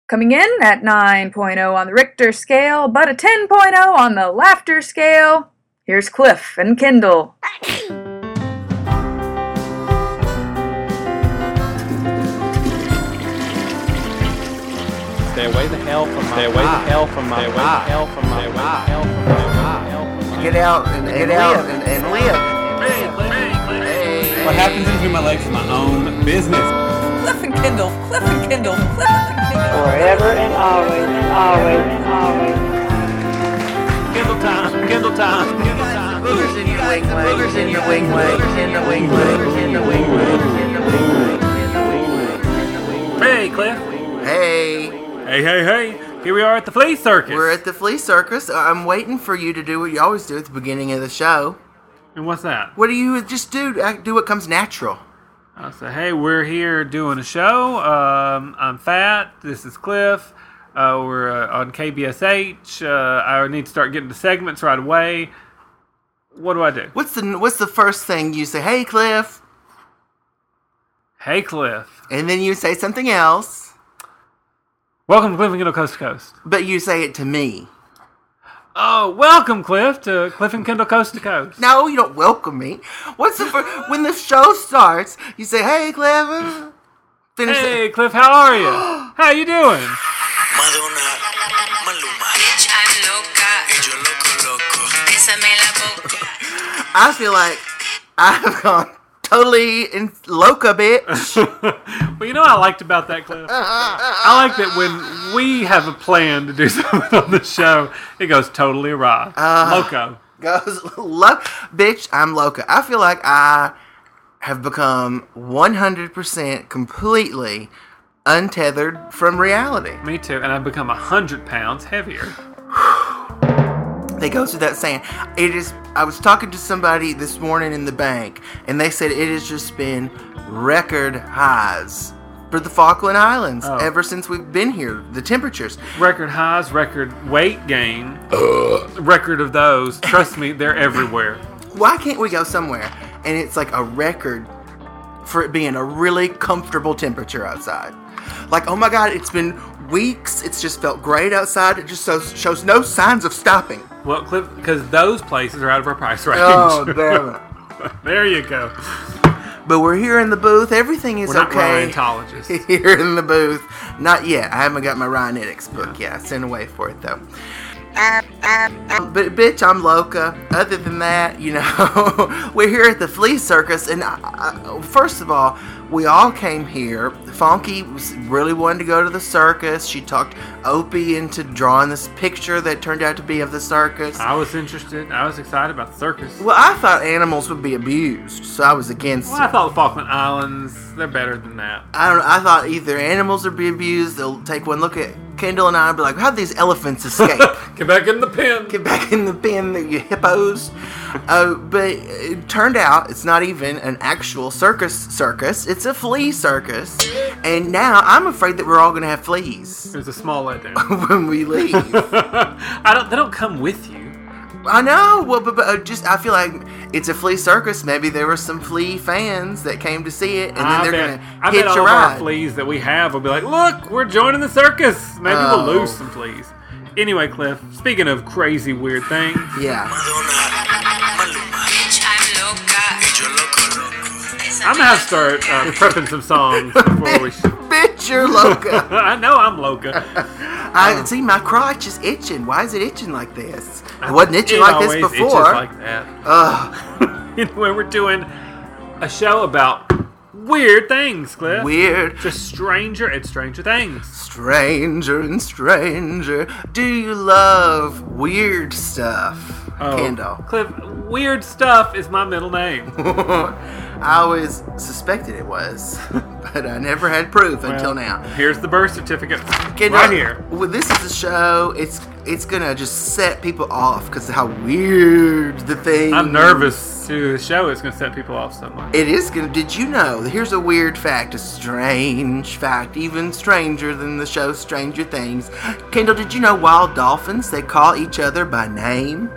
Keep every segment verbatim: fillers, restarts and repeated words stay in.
Coming in at nine point oh on the Richter scale, but a ten point oh on the laughter scale, here's Cliff and Kendall. Stay away the hell from my Stay away the hell from my Stay away the hell from my Stay away the hell from my Get out and, and live and, and live. What happens in between my legs is my own business. Cliff and Kendall, Cliff and Kendall, Cliff and Kendall. Forever and always, always, always. Kendall time, Kendall time, Kendall time. Boogers in your wing way, boogers in your wing way, in the wing way, in the wing way, in the wing way, in the wing way. Hey, Cliff. Hey. Hey, hey, hey. Here we are at the Flea Circus. We're at the Flea Circus. I'm waiting for you to do what you always do at the beginning of the show. And what's that? What do you just do? Act- Do what comes natural. I say, hey, we're here doing a show. Um, I'm Fat. This is Cliff. Uh, we're uh, on K B S H. Uh, I need to start getting to segments right away. What do I do? What's the What's the first thing you say? Hey, Cliff. Hey, Cliff. And then you say something else. Welcome to Cliff and Kendall Coast to Coast. But you say it to me. Oh, welcome, Cliff, to Cliff and Kendall Coast to Coast. No, you don't welcome me. What's the first, when the show starts? You say, "Hey, Cliff." Finish Hey, it. Cliff, how are you? How you doing? Madonna, Maluma, I'm loca, y yo loco, loco. bésame la boca. I feel like I've gone totally in loca, bitch. Well, you know what I liked about that, Cliff? I like that when we have a plan to do something on the show, it goes totally awry. Uh, Loco. Goes, lo- bitch, I'm loca. I feel like I have become one hundred percent completely untethered from reality. Me too, and I've become one hundred pounds heavier. They go through that saying, it is, I was talking to somebody this morning in the bank, and they said it has just been record highs for the Falkland Islands Oh. ever since we've been here. The temperatures. Record highs, record weight gain, record of those. Trust me, they're everywhere. Why can't we go somewhere and it's like a record for it being a really comfortable temperature outside? Like, oh my God, it's been weeks. It's just felt great outside. It just shows, shows no signs of stopping. Well, Cliff, because those places are out of our price range. Oh, damn it. There you go. But we're here in the booth. Everything is We're not okay. Ryanetologists. Here in the booth. Not yet. I haven't got my Ryanetics book yet. I sent away for it, though. But, bitch, I'm loca. Other than that, you know, we're here at the Flea Circus. And I, I, first of all, we all came here. Funky was, really wanted to go to the circus. She talked Opie into drawing this picture that turned out to be of the circus. I was interested. I was excited about the circus. Well, I thought animals would be abused, so I was against Well, it. I thought the Falkland Islands, they're better than that. I don't know. I thought either animals will be abused. They'll take one look at Kendall and I and be like, how'd these elephants escape? Get back in the pen. Get back in the pen, you hippos. Uh, but it turned out it's not even an actual circus circus. It's a flea circus. And now I'm afraid that we're all going to have fleas There's a small letdown. when we leave. I don't. They don't come with you. I know. Well, but, but uh, just I feel like it's a flea circus. Maybe there were some flea fans that came to see it, and then I they're bet, going to I hitch bet all a of our ride. fleas that we have will be like, look, we're joining the circus. Maybe Oh. we'll lose some fleas. Anyway, Cliff, speaking of crazy, weird things, Yeah. Madonna, Maluma, Bitch, I'm loca, y yo loco, loco. bésame I'm going to have to la start uh, prepping some songs before we... Sh- Bitch, you're loca. I know I'm loca. I see my crotch is itching. Why is it itching like this? It wasn't itching It like this always itches before. like that. Ugh, Anyway, we're doing a show about weird things, Cliff. weird. Just stranger and stranger things. Stranger and stranger. Do you love weird stuff, Kendall? Oh, Cliff, weird stuff is my middle name. I always suspected it was, but I never had proof until Well, now. Here's the birth certificate. Kendall, Right here. Well, this is a show. It's it's gonna just set people off because of how weird the thing. I'm nervous to the show. It's going to set people off so much. It is gonna. Did you know? Here's a weird fact, a strange fact, even stranger than the show Stranger Things. Kendall, did you know wild dolphins, they call each other by name?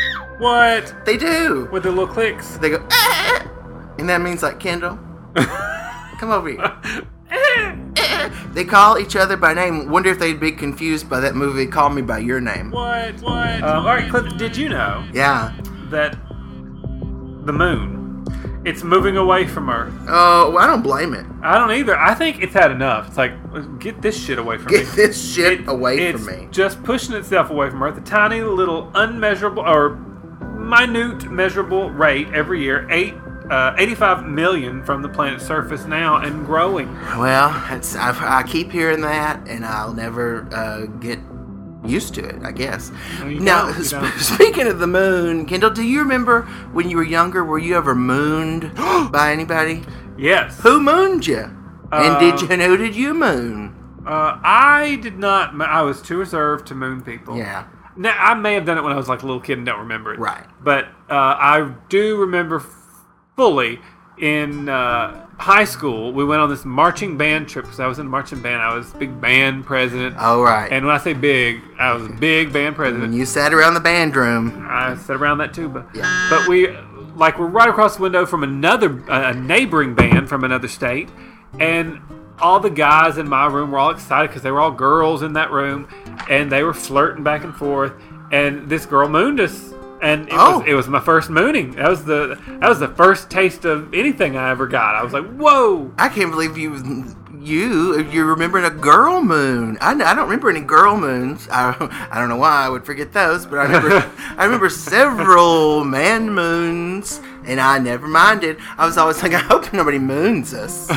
What? They do. With the little clicks. They go, "Ah!" and that means like Kendall. Come over here. They call each other by name. Wonder if they'd be confused by that movie, Call Me By Your Name. What? What? Um, all right, Cliff, did you know Yeah. that the moon, it's moving away from Earth? Oh, well, I don't blame it. I don't either. I think it's had enough. It's like, get this shit away from me. Get this shit It- away it's from me. just pushing itself away from Earth. A tiny little unmeasurable or minute measurable rate every year. Eight, uh, eighty-five million from the planet's surface now and growing. Well, it's, I've, I keep hearing that, and I'll never uh, get used to it, I guess. No, you now, don't, you sp- don't. speaking of the moon, Kendall, do you remember when you were younger, were you ever mooned by anybody? Yes. Who mooned you? and Uh, did you, and who did you moon? Uh, I did not. mo- I was too reserved to moon people. Yeah. Now, I may have done it when I was like a little kid and don't remember it. Right. But uh, I do remember f- fully in uh, high school, we went on this marching band trip because I was in marching band. I was big band president. Oh, right. And when I say big, I was a big band president. When you sat around the band room. I sat around that too, but Yeah. but we like we're right across the window from another a neighboring band from another state, and all the guys in my room were all excited because they were all girls in that room, and they were flirting back and forth, and this girl mooned us, and it Oh. was it was my first mooning. That was the that was the first taste of anything I ever got. I was like, whoa. I can't believe you. You, you're remembering a girl moon. I, I don't remember any girl moons. I, I don't know why I would forget those, but I remember I remember several man moons, and I never minded. I was always like, I hope nobody moons us.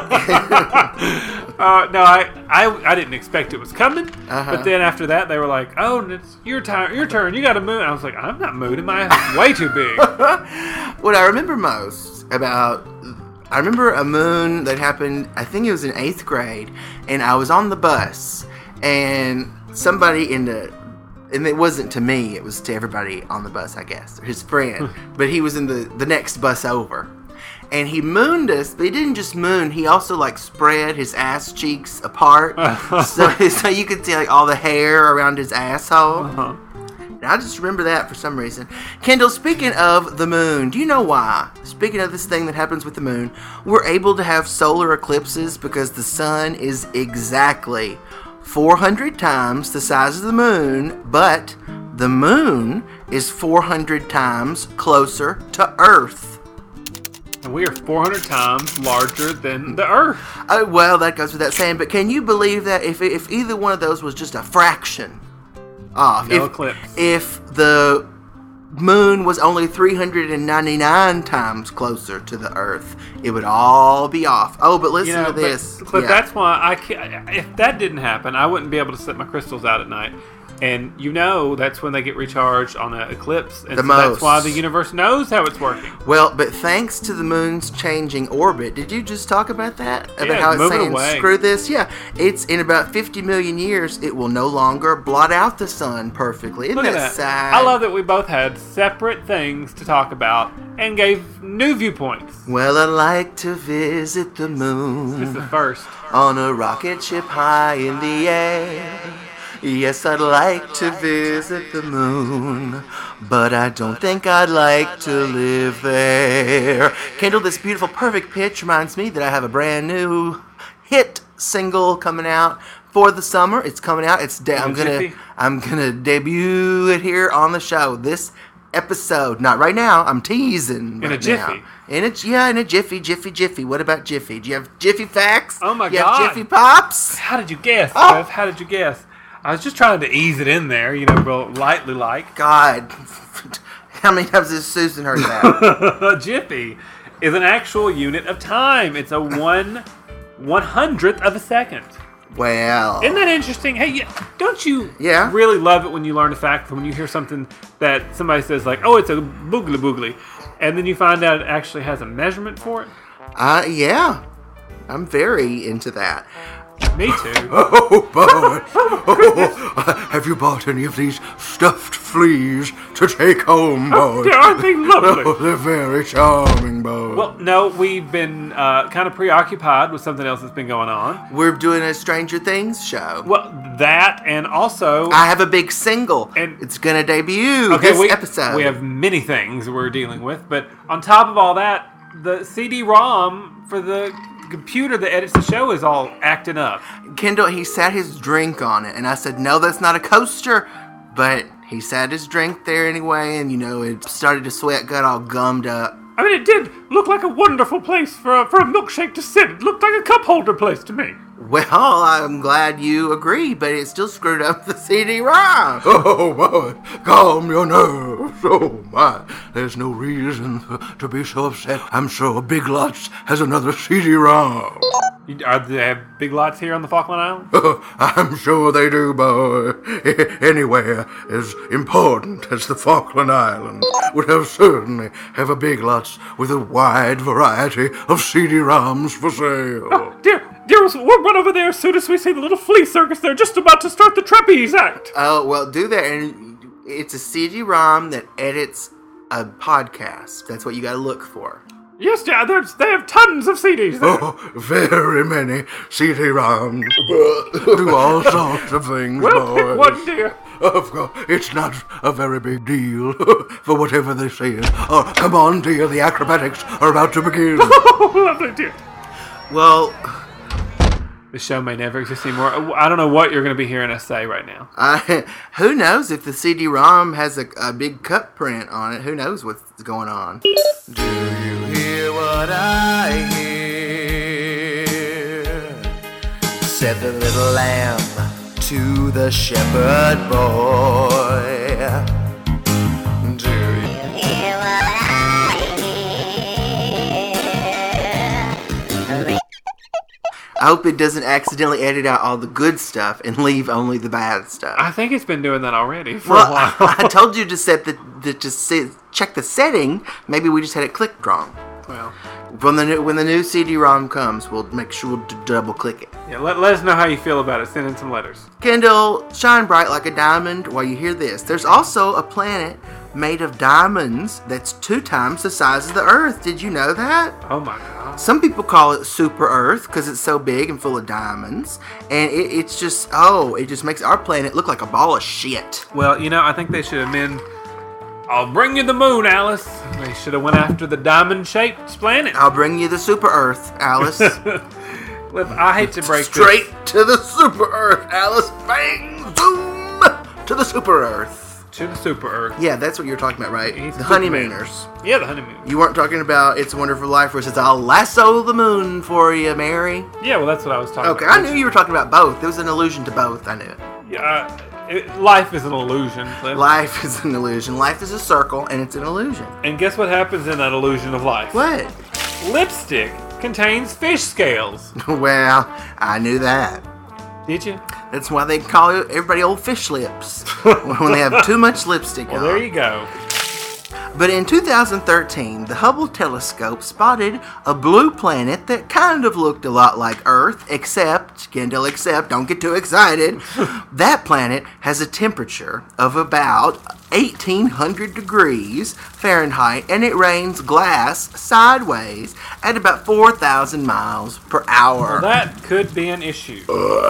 Uh, no, I, I I didn't expect it was coming. Uh-huh. But then after that, they were like, "Oh, it's your time. Your turn. You got to moon." I was like, "I'm not mooning. My ass is way too big." What I remember most about, I remember a moon that happened, I think it was in eighth grade, and I was on the bus, and somebody in the, and it wasn't to me, it was to everybody on the bus, I guess, or his friend, but he was in the, the next bus over. And he mooned us, but he didn't just moon, he also like spread his ass cheeks apart, so, so you could see like all the hair around his asshole. Uh-huh. And I just remember that for some reason. Kendall, speaking of the moon, do you know why? Speaking of this thing that happens with the moon, we're able to have solar eclipses because the sun is exactly four hundred times the size of the moon, but the moon is four hundred times closer to Earth. And we are four hundred times larger than the Earth. Uh, well, that goes without saying, but can you believe that if, if either one of those was just a fraction off, No if, eclipse. if the moon was only three hundred ninety-nine times closer to the Earth, it would all be off. Oh, but listen You know, to this. But, Cliff, Yeah. that's why I can't, if that didn't happen, I wouldn't be able to set my crystals out at night. And you know that's when they get recharged on an eclipse. And The so most. that's why the universe knows how it's working. Well, but thanks to the moon's changing orbit, did you just talk about that? About Yeah, how it's moving saying, away. screw this? Yeah, it's in about fifty million years, it will no longer blot out the sun perfectly. Isn't Look at that that. sad? I love that we both had separate things to talk about and gave new viewpoints. Well, I like to visit the This is moon the first. on a rocket ship high in the air. Yes, I'd like to visit the moon, but I don't think I'd like to live there. Kendall, this beautiful perfect pitch reminds me that I have a brand new hit single coming out for the summer. It's coming out. It's de- I'm gonna jiffy? I'm gonna debut it here on the show. This episode, not right now. I'm teasing. In a right jiffy? now. In a yeah, in a jiffy, jiffy, jiffy. What about jiffy? Do you have jiffy facts? Oh my you God. have jiffy pops? How did you guess, Oh. Cliff? How did you guess? I was just trying to ease it in there, you know, real lightly like. God, how many times has Susan heard that? A jiffy is an actual unit of time. It's a one one hundredth of a second. Well, Isn't that interesting? Hey, yeah, don't you Yeah. really love it when you learn a fact, when you hear something that somebody says like, oh, it's a boogly boogly, and then you find out it actually has a measurement for it? uh, yeah, I'm very into that. Me too. Oh, boy. Oh, have you bought any of these stuffed fleas to take home, boy? Aren't they lovely? Oh, they're very charming, boy. Well, no, we've been uh, kind of preoccupied with something else that's been going on. We're doing a Stranger Things show. Well, that and also... I have a big single. And- it's going to debut Okay, this we, episode. we have many things we're dealing with, but on top of all that, the C D ROM for the computer that edits the show is all acting up. Kendall, he sat his drink on it, and I said, no, that's not a coaster. But he sat his drink there anyway, and, you know, it started to sweat, got all gummed up. I mean, it did look like a wonderful place for a, for a milkshake to sit. It looked like a cup holder place to me. Well, I'm glad you agree, but it still screwed up the C D ROM. Oh, my, calm your nerves. Oh, my, there's no reason to be so upset. I'm sure Big Lots has another C D ROM. You- Are they have Big Lots here on the Falkland Islands? Oh, I'm sure they do, boy. Anywhere as important as the Falkland Islands would have certainly have a Big Lots with a wide variety of C D ROMs for sale. Oh, dear, dear, we'll run over there as soon as we see the little flea circus. They're just about to start the trapeze act. Oh, well, do that. And it's a C D ROM that edits a podcast. That's what you got to look for. Yes, Dad, there's, they have tons of C Ds there. Oh, very many C D ROMs. Do all sorts of things, Well, boy. pick one, dear. Of course, it's not a very big deal for whatever they say. Oh, come on, dear, the acrobatics are about to begin. Oh, lovely, dear. Well, The show may never exist anymore. I don't know what you're going to be hearing us say right now. I, who knows if the C D ROM has a, a big cut print on it? Who knows what's going on? Do you hear what I hear? Said the little lamb to the shepherd boy. Do you hear what I hear? I hope it doesn't accidentally edit out all the good stuff and leave only the bad stuff. I think it's been doing that already for well, a while. I, I told you to set the, the to set, check the setting. Maybe we just had it clicked wrong. Well, When the new, when the new C D ROM comes, we'll make sure we'll d- double click it. yeah, let, let us know how you feel about it. Send in some letters. Kendall, shine bright like a diamond while you hear this. There's also a planet made of diamonds that's two times the size of the Earth. Did you know that? Oh my God. Some people call it Super Earth because it's so big and full of diamonds. And it, it's just, oh, it just makes our planet look like a ball of shit. Well, you know, I think they should amend. I'll bring you the moon, Alice. They should have went after the diamond-shaped planet. I'll bring you the Super Earth, Alice. Look, I hate to break Straight this to the Super Earth, Alice. Bang, boom, to the Super Earth. to the Super Earth. Yeah, that's what you're talking about, right? He's The Superman. honeymooners. Yeah, the honeymoon. You weren't talking about It's a Wonderful Life where it says, I'll lasso the moon for you, Mary. Yeah, well, that's what I was talking Okay, about. I knew you were talking about both. There was an allusion to both. I knew it. Yeah, uh, it, life is an illusion, Cliff. Life is an illusion. Life is a circle, and it's an illusion. And guess what happens in that illusion of life? What? Lipstick contains fish scales. Well, I knew that. Did you? That's why they call everybody old fish lips when they have too much lipstick Well, on. there you go. But in two thousand thirteen, the Hubble telescope spotted a blue planet that kind of looked a lot like Earth, except, Kendall, except, don't get too excited, that planet has a temperature of about eighteen hundred degrees Fahrenheit, and it rains glass sideways at about four thousand miles per hour. Well, that could be an issue.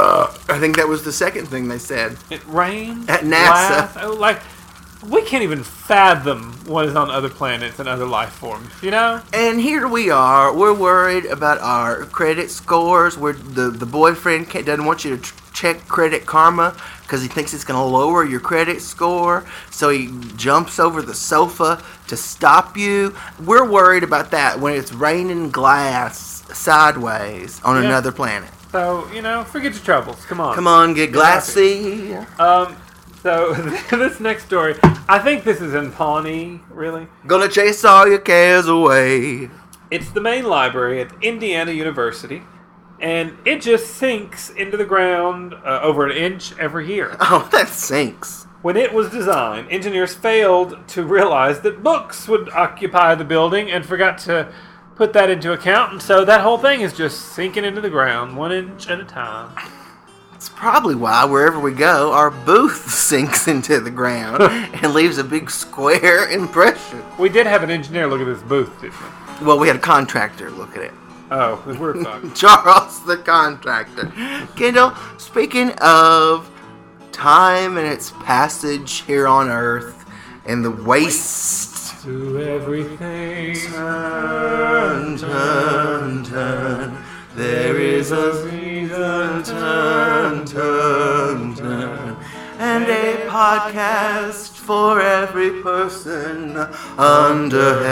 I think that was the second thing they said. It rains At NASA. glass, oh, like, we can't even fathom what is on other planets and other life forms, you know? And here we are. We're worried about our credit scores. We're, the, the boyfriend can't, doesn't want you to tr- check Credit Karma because he thinks it's going to lower your credit score. So he jumps over the sofa to stop you. We're worried about that when it's raining glass sideways on Yeah. another planet. So, you know, forget your troubles. Come on. Come on, get glassy. Um, so, this next story, I think this is in Pawnee, really. Gonna chase all your cares away. It's the main library at Indiana University, and it just sinks into the ground uh, over an inch every year. Oh, that sinks. When it was designed, engineers failed to realize that books would occupy the building and forgot to put that into account, and so that whole thing is just sinking into the ground one inch at a time. It's probably why wherever we go, our booth sinks into the ground and leaves a big square impression. We did have an engineer look at this booth, didn't we? Well, we had a contractor look at it. Oh, we're fucked. Charles the contractor. Kendall, speaking of time and its passage here on Earth and the waste. To everything. Turn, turn, turn There is a reason, turn, turn, turn. And a podcast for every person under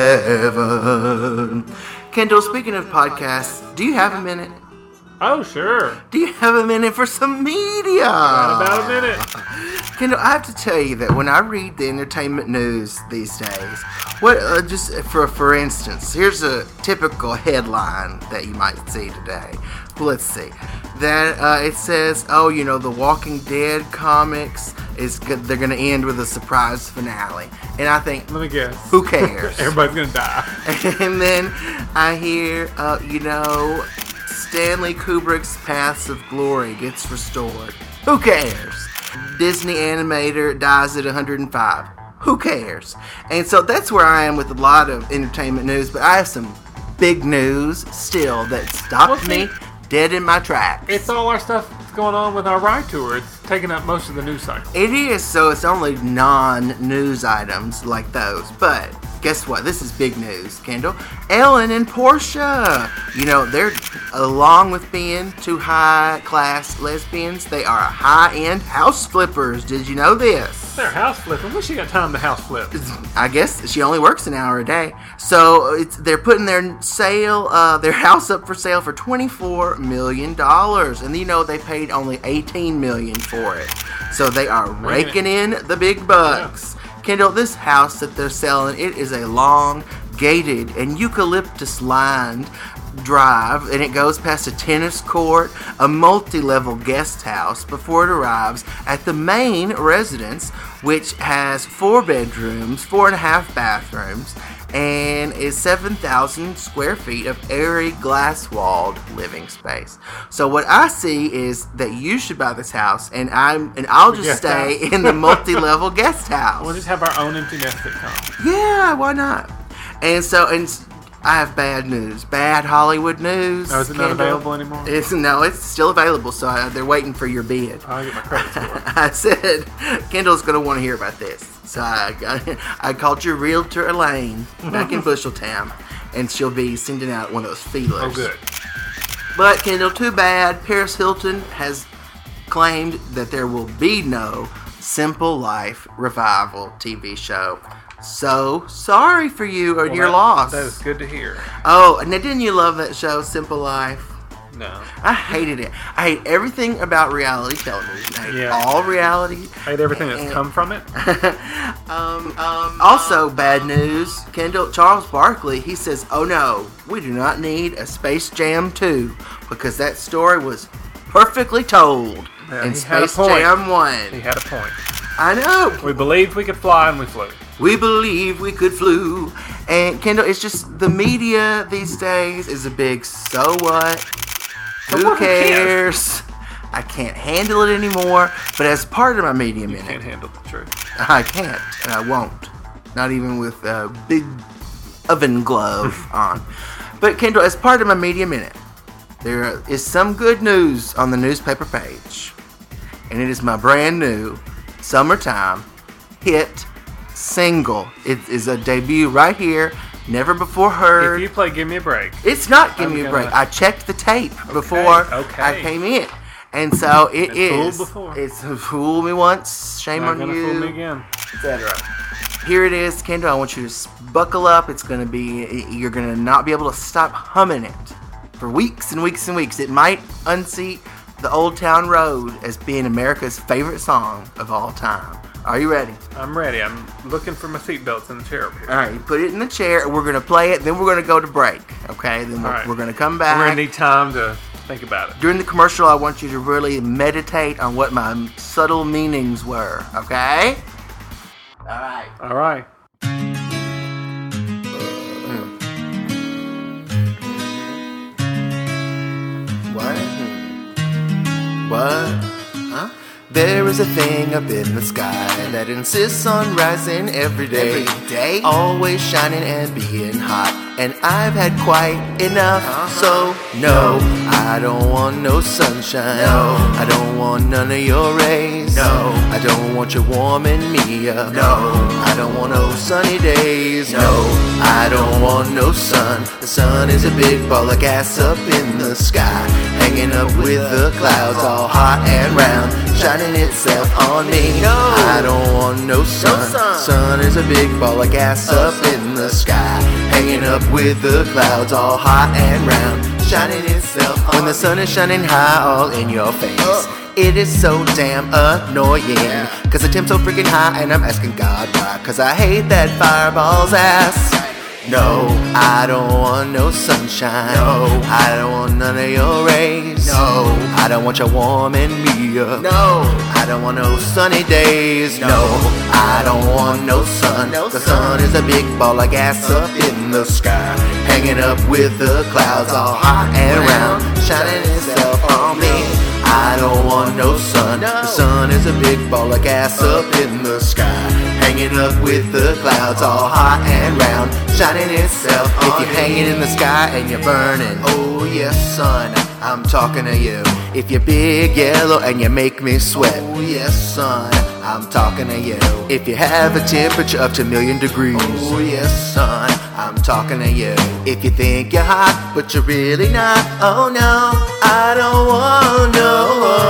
heaven. Kendall, speaking of podcasts, do you have a minute? Oh, sure. Do you have a minute for some media? Got about a minute. Kendall, I have to tell you that when I read the entertainment news these days, what uh, just for for instance, here's a typical headline that you might see today. Let's see. That uh, it says, oh, you know, the Walking Dead comics is good. They're going to end with a surprise finale, and I think, Let me guess. who cares? Everybody's gonna die. And then I hear, uh, you know, Stanley Kubrick's Paths of Glory gets restored. Who cares? Disney animator dies at one hundred five. Who cares? And so that's where I am with a lot of entertainment news, but I have some big news still that stopped Well, see- me dead in my tracks. It's all our stuff that's going on with our ride tour. It's taking up most of the news cycle. It is, so it's only non-news items like those. But guess what? This is big news, Kendall. Ellen and Portia. You know, they're, along with being two high-class lesbians, they are high-end house flippers. Did you know this? They're house flipping. When she got time to house flip? I guess she only works an hour a day. So it's they're putting their sale, uh, their house up for sale for twenty-four million dollars. And you know, they paid only eighteen million dollars for it. So they are raking in the big bucks. Kendall, this house that they're selling, it is a long, gated, and eucalyptus-lined drive, and it goes past a tennis court, a multi-level guest house before it arrives at the main residence, which has four bedrooms, four and a half bathrooms, and is seven thousand square feet of airy glass-walled living space. So what I see is that you should buy this house, and I'm and I'll just guest stay house. in the multi-level guest house. We'll just have our own empty nest sitcom. Yeah, why not? And so, and s- I have bad news, bad Hollywood news. Oh, is it not Kendall. available anymore? It's no, it's still available. So I, they're waiting for your bid. I'll get my credit score. I said Kendall's going to want to hear about this, so I, I, I called your realtor Elaine back in Busheltown, and she'll be sending out one of those feelers. Oh, good. But Kendall, too bad. Paris Hilton has claimed that there will be no Simple Life revival T V show. So sorry for you or Well, your that- loss. That is good to hear. Oh, now didn't you love that show, Simple Life? No. I hated it. I hate everything about reality television. I hate Yeah. all reality. I hate everything that's And- come from it. um, um, also, bad news. Kendall, Charles Barkley, he says, oh no, we do not need a Space Jam two because that story was perfectly told Yeah, in he had a Space point. Jam He one. had a point. I know. We believed we could fly and we flew. We believe we could flew. And Kendall, it's just the media these days is a big so what? Who what? Who cares? I can't handle it anymore. But as part of my media You minute, can't handle the truth. I can't, and I won't. Not even with a big oven glove on. But Kendall, as part of my media minute, there is some good news on the newspaper page. And it is my brand new summertime hit single. It is a debut right here, never before heard. If you play Give Me a Break, It's not Give I'm Me a gonna- Break. I checked the tape before okay. I came in. And so it Been is. fooled before. It's fooled me once, shame not on gonna you, fool me again. et cetera. Here it is, Kendall. I want you to s- buckle up. It's going to be, you're going to not be able to stop humming it for weeks and weeks and weeks. It might unseat the Old Town Road as being America's favorite song of all time. Are you ready? I'm ready. I'm looking for my seatbelts in the chair over here. All right, you put it in the chair. We're going to play it. Then we're going to go to break. Okay? Then we're, All right. we're going to come back. We're gonna need time to think about it. During the commercial, I want you to really meditate on what my subtle meanings were. Okay? All right. All right. What? What? Huh? There is a thing up in the sky that insists on rising every day. Every day? Always shining and being hot. and I've had quite enough. So no, I don't want no sunshine. No, I don't want none of your rays. No, I don't want you warming me up. No, I don't want no sunny days. No, I don't want no sun. The sun is a big ball of gas up in the sky, hanging up with the clouds, all hot and round, shining itself on me. No, I don't want no sun. Sun is a big ball of gas up in the sky, hanging up with the clouds, all hot and round, shining itself on me. When the sun is shining high all in your face, it is so damn annoying, cause the temp's so freaking high and I'm asking God why, cause I hate that fireball's ass. No, I don't want no sunshine. No, I don't want none of your rays. No, I don't want you warming me up. No, I don't want no sunny days. No, I don't want no sun. The sun is a big ball of gas up in the sky, hanging up with the clouds, all hot and round, shining itself on me. I don't want no sun. The sun is a big ball of gas up in the sky, hanging up with the clouds, all hot and round, shining itself on me. If you're hanging in the sky and you're burning, oh yes, son, I'm talking to you. If you're big yellow and you make me sweat, oh yes, son, I'm talking to you. If you have a temperature up to a million degrees, oh yes, son, I'm talking to you. If you think you're hot but you're really not, oh no, I don't want no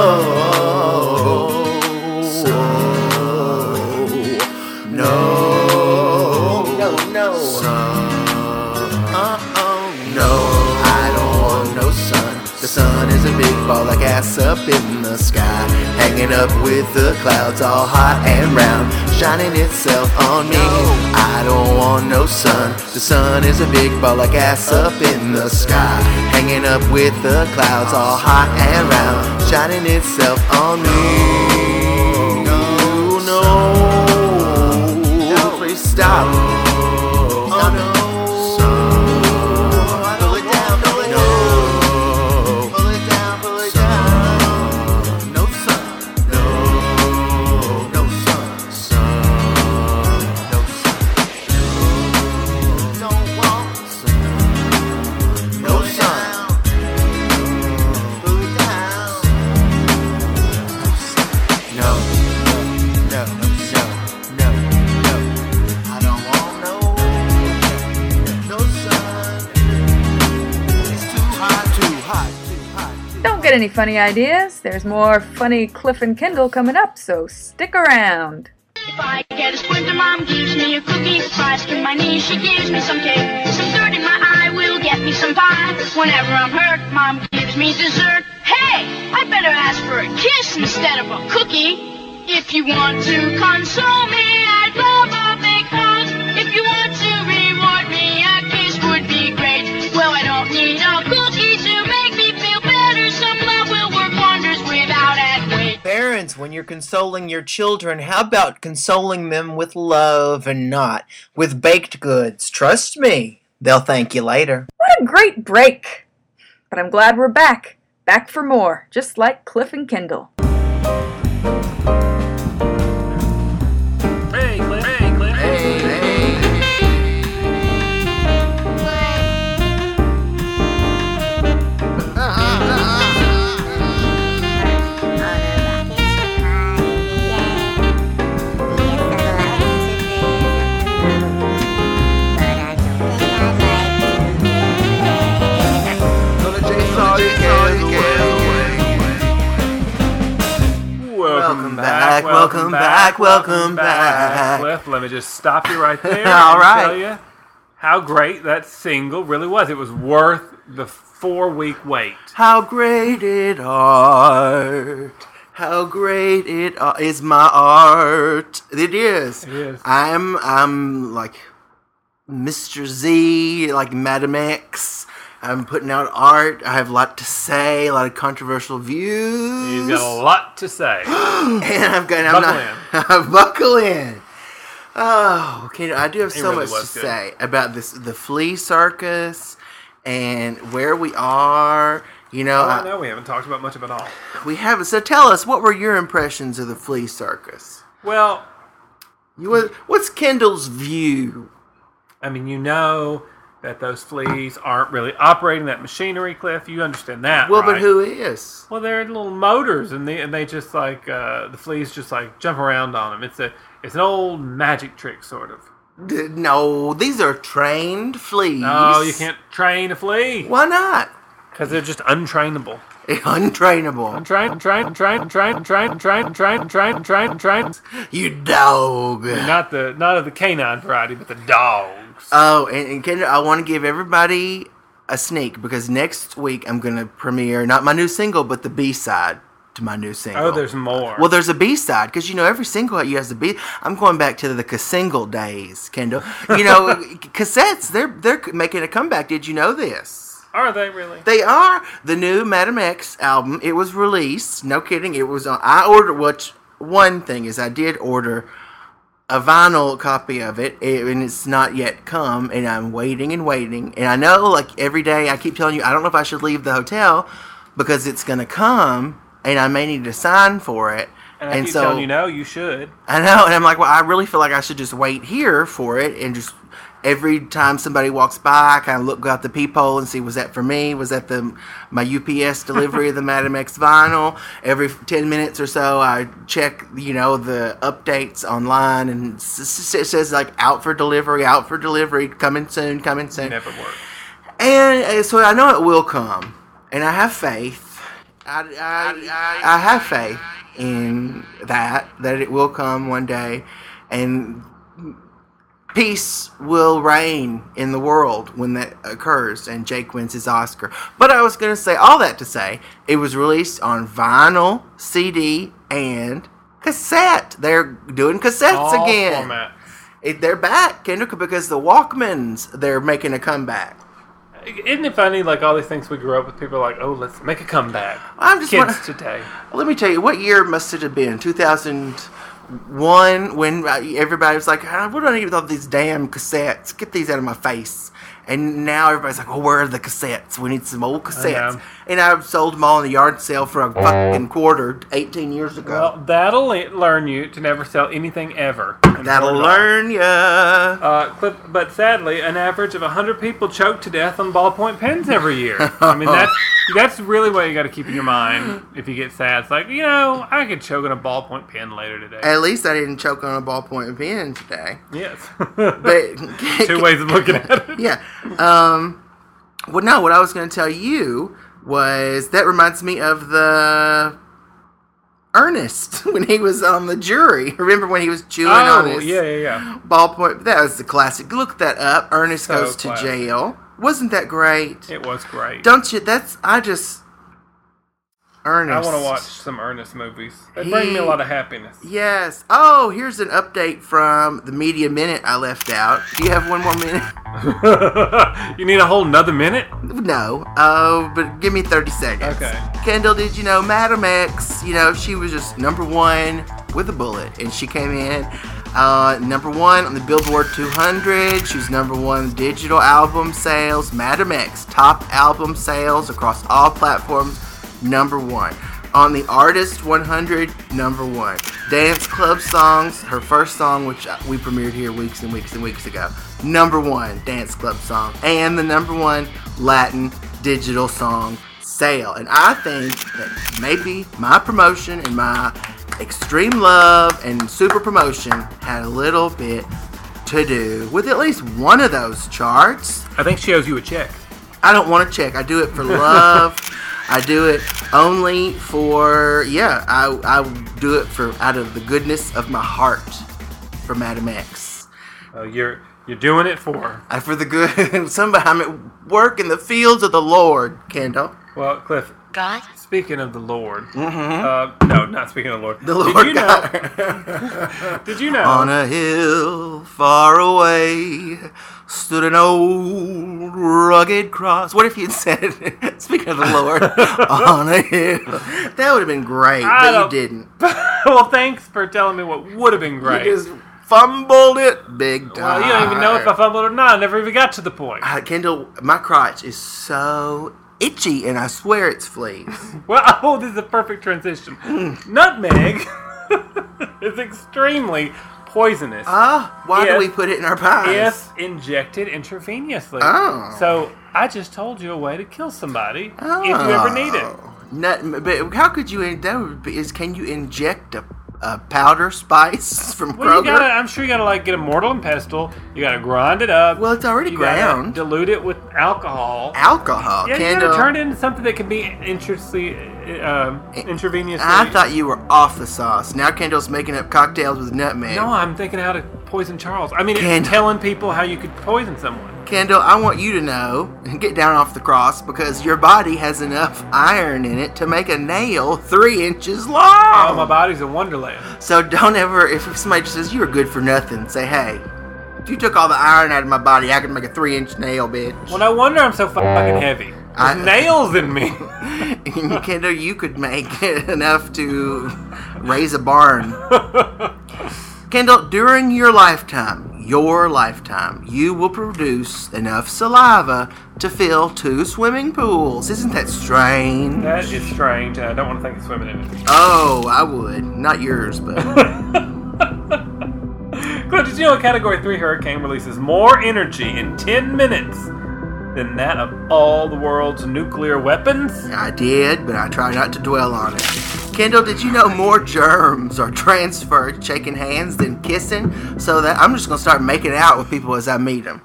sun. No, no, no, sun. Uh-oh, no, I don't want no sun. The sun is a big ball of gas up in the sky, hanging up with the clouds, all hot and round, shining itself on me. I don't want no sun. The sun is a big ball of gas up in the sky, hanging up with the clouds, all hot and round, shining itself on me. No, no, no, please stop. Oh no. Don't get any funny ideas. There's more funny Cliff and Kindle coming up, so stick around. If I get a splinter, Mom gives me a cookie. If I skin my knee, she gives me some cake. Some dirt in my eye will get me some pie. Whenever I'm hurt, Mom gives me dessert. Hey, I better ask for a kiss instead of a cookie. If you want to console me, I'd love a big hug. If you want to reward me, a kiss would be great. Well, I don't need a cookie to make me feel better. Some love will work wonders without ad weight. Parents, when you're consoling your children, how about consoling them with love and not with baked goods? Trust me, they'll thank you later. What a great break! But I'm glad we're back. Back for more, just like Cliff and Kindle. Hey, Cliff. Hey, Cliff. Hey, hey. Welcome back, welcome back, welcome back. Cliff, let me just stop you right there All and right. tell you how great that single really was. It was worth the four-week wait. How great it art. How great it a- is my art. It is. It is. I'm I'm like Mister Z, like Madam X. I'm putting out art. I have a lot to say, a lot of controversial views. You've got a lot to say. and I'm going. I'm Buckle not. Buckle in. Oh, okay. I do have It so really much to was good. say about this, the flea circus, and where we are. You know, Oh, I I- know we haven't talked about much of it all. we haven't. So tell us, what were your impressions of the flea circus? Well, You, what- what's Kendall's view? I mean, you know, that those fleas aren't really operating that machinery, Cliff. You understand that, Well, right? but who is? Well, they're little motors, and they and they just like uh, the fleas just like jump around on them. It's a it's an old magic trick, sort of. D- no, these are trained fleas. No, you can't train a flea Why not? because they're just untrainable. Untrainable. Untrained, untrained, untrained, untrained, untrained, untrained, untrained, untrained, untrained, untrained. You dog. Not the not of the canine variety, but the dogs. Oh, and, and Kendra, I want to give everybody a sneak because next week I'm going to premiere not my new single, but the B-side to my new single. Oh, there's more. Well, there's a B-side because, you know, every single you has a B. I'm going back to the single days, Kendall. You know, cassettes, they're they're making a comeback. Did you know this? Are they really? They are. The new Madam X album, it was released. No kidding. It was on. I ordered, which one thing is I did order a vinyl copy of it, and it's not yet come, and I'm waiting and waiting. And I know, like, every day I keep telling you, I don't know if I should leave the hotel because it's going to come, and I may need to sign for it. And I and keep so, telling you, no, you should. I know, and I'm like, well, I really feel like I should just wait here for it, and just every time somebody walks by, I kind of look out the peephole and see, was that for me? Was that the my U P S delivery of the Madam X vinyl? Every ten minutes or so, I check, you know, the updates online, and it says, like, out for delivery, out for delivery, coming soon, coming soon. Never work. And uh, so I know it will come, and I have faith. I, I, I, I have faith in that, that it will come one day, and peace will reign in the world when that occurs and Jake wins his Oscar. But I was going to say all that to say it was released on vinyl, C D, and cassette. They're doing cassettes All again. formats. It, they're back, Kendrick, because the Walkmans, they're making a comeback. Isn't it funny, like, all these things we grew up with, people are like, oh, let's make a comeback. I'm just Kids wanna- today. Let me tell you, what year must it have been? two thousand one, when everybody was like, "Ah, what do I need with all these damn cassettes? Get these out of my face." And now everybody's like, "Oh, where are the cassettes? We need some old cassettes." know. And I sold them all in the yard sale for a fucking quarter eighteen years ago. Well, that'll le- learn you to never sell anything ever. in That'll Florida. learn ya. Uh, Cliff, but sadly, an average of one hundred people choke to death on ballpoint pens every year. I mean, that's that's really what you got to keep in your mind if you get sad. It's like, you know, I could choke on a ballpoint pen later today. At least I didn't choke on a ballpoint pen today. Yes. But Two ways of looking at it. Yeah. Um, well, no, what I was going to tell you was that reminds me of the Ernest when he was on the jury. Remember when he was chewing on Oh, his yeah, yeah, yeah. ballpoint? That was the classic. Look that up. Ernest So Goes to classic. Jail. Wasn't that great? It was great. Don't you? That's, I just, Ernest. I want to watch some Ernest movies. They bring me a He- lot of happiness. Yes. Oh, here's an update from the Media Minute I left out. Do you have one more minute? You need a whole nother minute? No, uh, but give me thirty seconds. Okay. Kendall, did you know Madam X, you know, she was just number one with a bullet, and she came in uh, number one on the Billboard two hundred. She was number one digital album sales. Madam X, top album sales across all platforms, number one. On the Artist one hundred, number one. Dance Club Songs, her first song, which we premiered here weeks and weeks and weeks ago, number one Dance Club song. And the number one Latin digital song sale. And I think that maybe my promotion and my extreme love and super promotion had a little bit to do with at least one of those charts. I think she owes you a check. I don't want to check. I do it for love. I do it only for, yeah, I I do it for out of the goodness of my heart for Madam X. Oh, you're you're doing it for her. I, for the good, somebody, I'm at work in the fields of the Lord, Kendall. Well, Cliff, God? speaking of the Lord, uh, no, not speaking of the Lord. The Lord Did you know? God. Did you know? On a hill far away stood an old rugged cross. What if you'd said, speaking of the Lord, on a hill? That would have been great, I but you don't- didn't. Well, thanks for telling me what would have been great. You just fumbled it big time. Well, you don't even know if I fumbled or not. I never even got to the point. Uh, Kendall, my crotch is so itchy, and I swear it's fleas. Well, oh, this is a perfect transition. Nutmeg is extremely poisonous. Ah, why do If- we put it in our pies? If injected intravenously. Oh. So I just told you a way to kill somebody if you ever need it. Not, but how could you? in- That would be, is can you inject a, a powder spice from Well, you Kroger? gotta, I'm sure you gotta like get a mortar and pestle. You gotta grind it up. Well, it's already you gotta ground. dilute it with alcohol. Alcohol. Yeah, you Kendall. gotta turn it into something that can be intravenously, um, intravenously. I thought you were off the sauce. Now Kendall's making up cocktails with nutmeg. No, I'm thinking how to poison Charles. I mean, it's Kendall. telling people how you could poison someone. Kendall, I want you to know and get down off the cross because your body has enough iron in it to make a nail three inches long. Oh, my body's a wonderland. So don't ever, if somebody just says you were good for nothing, say, hey, if you took all the iron out of my body, I could make a three inch nail, bitch. Well, no wonder I'm so fucking heavy. There's I- nails in me. Kendall, you could make enough to raise a barn. Kendall, during your lifetime, your lifetime, you will produce enough saliva to fill two swimming pools. Isn't that strange? That is strange, and I don't want to think of swimming in it. Oh, I would. Not yours, but... Cliff, did you know a Category three hurricane releases more energy in ten minutes than that of all the world's nuclear weapons? I did, but I try not to dwell on it. Kendall, did you know more germs are transferred shaking hands than kissing? So that I'm just going to start making out with people as I meet them.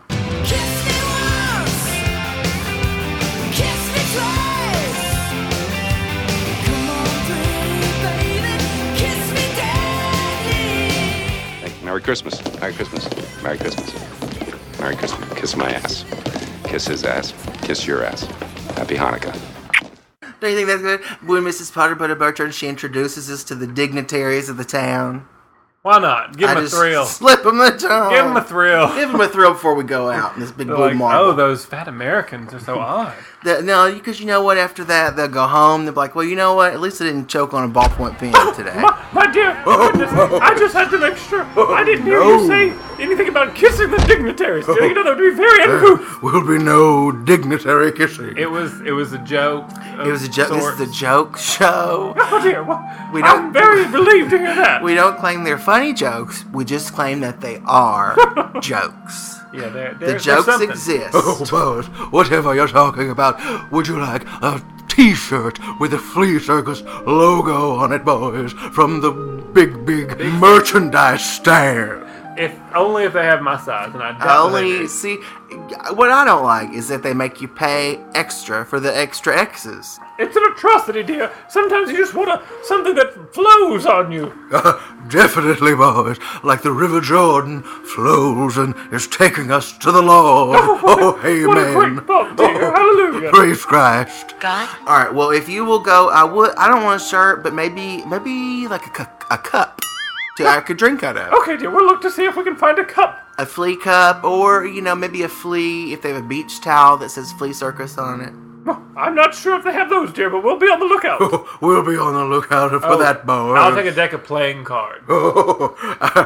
Merry Christmas. Merry Christmas. Merry Christmas. Merry Christmas. Kiss my ass. Kiss his ass. Kiss your ass. Happy Hanukkah. Don't you think that's good? When Missus Potter Butter Bertrand, she introduces us to the dignitaries of the town. Why not? Give I him a just thrill. Slip them the tongue. Give him a thrill. Give them a thrill before we go out in this big They're blue like, marble. oh, those fat Americans are so odd. The, no, because you know what? After that, they'll go home. They'll be like, well, you know what? At least I didn't choke on a ballpoint pen today. My, my dear, goodness, I just had to make sure I didn't hear you say anything about kissing the dignitaries. You know, that would be very uncouth. Will be no dignitary kissing. It was, it was a joke. It was a joke. This is the joke show. Oh dear, well, We don't- I'm very relieved to hear that. We don't claim they're funny jokes. We just claim that they are jokes. Yeah, they're, The they're, jokes something. exist. Oh, but whatever you're talking about, would you like a t-shirt with the Flea Circus logo on it, boys, from the big, big, merchandise stand? If only if they have my size, and I I doubt they only do. see what I don't like is that they make you pay extra for the extra X's. It's an atrocity, dear. Sometimes you just want a, something that flows on you. Definitely, boys, like the River Jordan flows and is taking us to the Lord. Oh, what a- Oh, amen. what a great thought, dear. Hallelujah. Praise Christ. God. All right, well, if you will go, I would. I don't want a shirt, but maybe, maybe like a, cu- a cup to I could drink out of. Okay, dear, we'll look to see if we can find a cup. A flea cup, or you know, maybe a flea. If they have a beach towel that says Flea Circus on it. Oh, I'm not sure if they have those, dear, but we'll be on the lookout. We'll be on the lookout for Oh, that, boys. I'll take a deck of playing cards. Oh,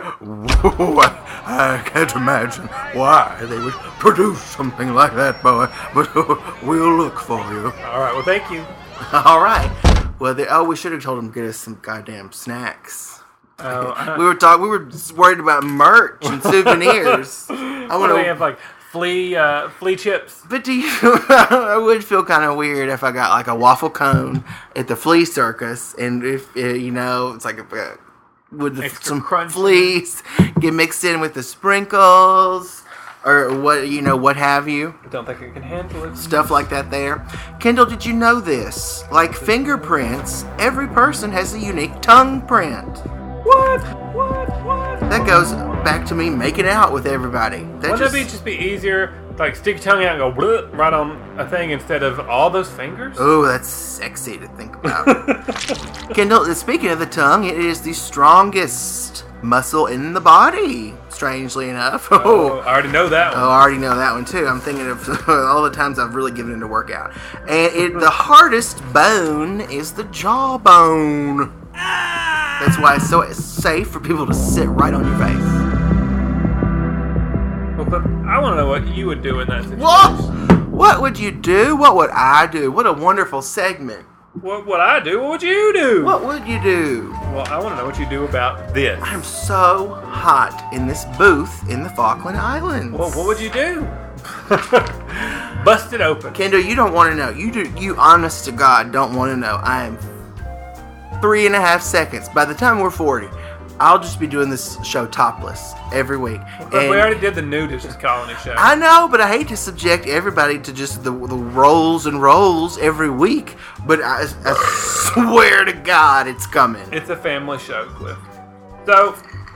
I, I can't imagine why they would produce something like that, boy. But we'll look for you. All right, well, thank you. All right. Well, they, oh, we should have told them to get us some goddamn snacks. Oh, I- We were talking. We were just worried about merch and souvenirs. I what want do they to. have, like flea, uh, flea chips? But do you? I would feel kind of weird if I got like a waffle cone at the flea circus, and if uh, you know, it's like a, uh, with the, Extra some crunch. fleas get mixed in with the sprinkles, or what you know, what have you. I don't think I can handle it. Stuff like that there. Kendall, did you know this? Like fingerprints, every person has a unique tongue print. What? What? What? That goes back to me making out with everybody. That Wouldn't just, it be just be easier, like stick your tongue out and go "Bleh," right on a thing instead of all those fingers? Oh, that's sexy to think about. Kendall, speaking of the tongue, it is the strongest muscle in the body, strangely enough. Oh, I already know that one. Oh, I already know that one too. I'm thinking of all the times I've really given it a workout. And it, the hardest bone is the jawbone. That's why it's so safe for people to sit right on your face. Well, but I want to know what you would do in that situation. What? What would you do? What would I do? What a wonderful segment. What would I do? What would you do? What would you do? Well, I want to know what you do about this. I'm so hot in this booth in the Falkland Islands. Well, what would you do? Bust it open. Kendall, you don't want to know. You do. You honest to God don't want to know. I am three and a half seconds. By the time we're forty, I'll just be doing this show topless every week. But And we already did the nudist colony show. I know, but I hate to subject everybody to just the the rolls and rolls every week. But I, I swear to God, it's coming. It's a family show, Cliff. So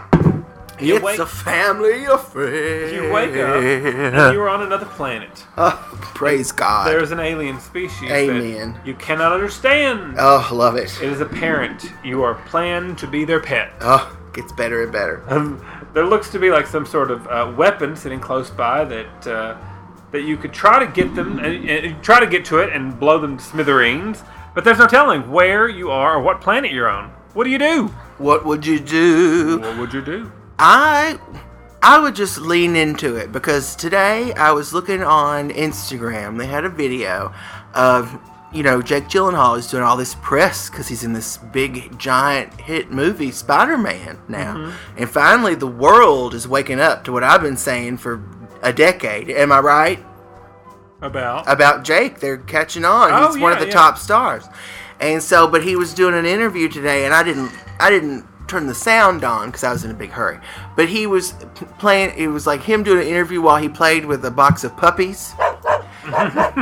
you it's wake, a family affair. you wake up and you're on another planet. Oh, praise God. There's an alien species Amen. that you cannot understand. Oh, love it. It is apparent you are planned to be their pet. Oh, gets better and better. Um, there looks to be like some sort of uh, weapon sitting close by that uh, that you could try to get them and, and try to get to it and blow them to smithereens. But there's no telling where you are or what planet you're on. What do you do? What would you do? What would you do? I I would just lean into it because today I was looking on Instagram. They had a video of, you know, Jake Gyllenhaal is doing all this press because he's in this big, giant hit movie, Spider-Man, now. Mm-hmm. And finally the world is waking up to what I've been saying for a decade. Am I right? About? About Jake. They're catching on. Oh, he's one yeah, of the yeah. top stars. And so, but he was doing an interview today, and I didn't, I didn't turn the sound on because I was in a big hurry. But he was playing. It was like him doing an interview while he played with a box of puppies. And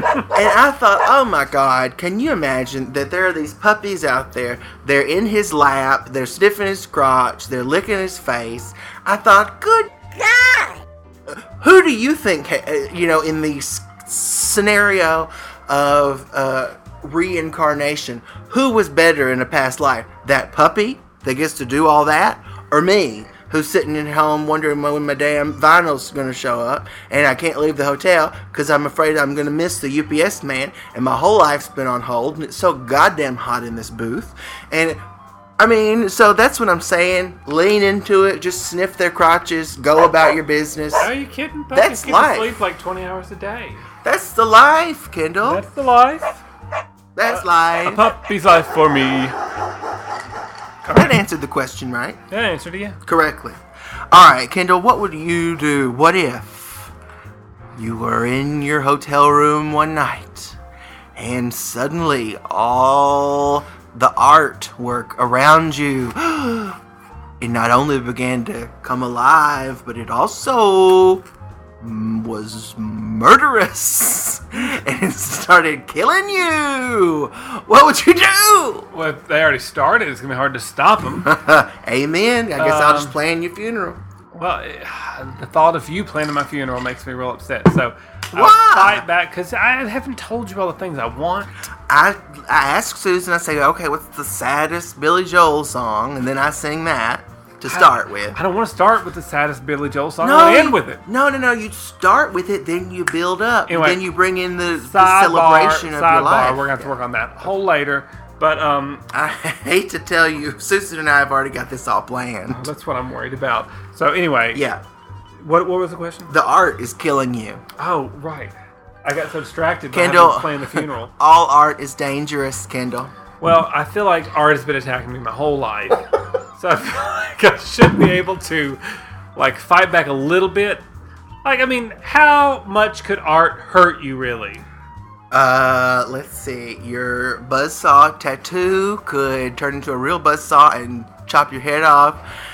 I thought, oh my God, can you imagine that there are these puppies out there? They're in his lap. They're sniffing his crotch. They're licking his face. I thought, good God, who do you think, you know, in the s- scenario of uh, reincarnation, who was better in a past life? That puppy that gets to do all that, or me, who's sitting at home wondering when my damn vinyl's going to show up, and I can't leave the hotel because I'm afraid I'm going to miss the U P S man, and my whole life's been on hold, and it's so goddamn hot in this booth. And I mean, so that's what I'm saying. Lean into it, just sniff their crotches, go about your business. Are you kidding? Puppies That's get life. to sleep like twenty hours a day. That's the life, Kendall. That's the life. That's A life. puppy's life for me. That answered the question, right? That answered you. Correctly. All right, Kendall, what would you do? What if you were in your hotel room one night and suddenly all the artwork around you, it not only began to come alive, but it also was murderous and it started killing you? What would you do? Well, if they already started, it's going to be hard to stop them. Amen. I guess I'll just Um, plan your funeral. Well, eh, the thought of you planning my funeral makes me real upset. So Why? I'll fight back because I haven't told you all the things I want. I I ask Susan, I say, okay, what's the saddest Billy Joel song? And then I sing that to start I, with. I don't want to start with the saddest Billy Joel song. No, I want to end you- with it. No, no, no. You start with it, then you build up. Anyway, then you bring in the, the Sidebar, celebration of sidebar, your life. We're going to have to work on that whole later. But um, I hate to tell you, Susan and I have already got this all planned. that's what I'm worried about. So anyway. Yeah. What what was the question? The art is killing you. Oh, right. I got so distracted by Kendall, having to plan the funeral. All art is dangerous, Kendall. Well, I feel like art has been attacking me my whole life. So I feel like I should be able to, like, fight back a little bit. Like, I mean, how much could art hurt you, really? Uh, let's see. Your buzzsaw tattoo could turn into a real buzzsaw and chop your head off.